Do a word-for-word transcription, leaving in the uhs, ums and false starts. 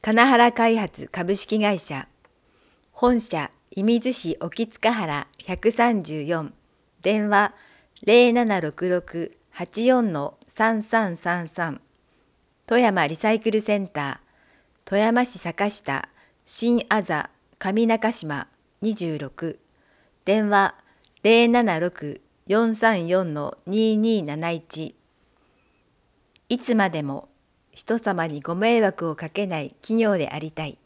金原開発株式会社、本社射水市沖塚原ひゃくさんじゅうよん、電話 ゼロななろくろく はちよん さんさんさんさん、富山リサイクルセンター、富山市坂下新あざ上中島にじゅうろく、電話 ゼロななろく よんさんよん にになないち。いつまでも人様にご迷惑をかけない企業でありたい。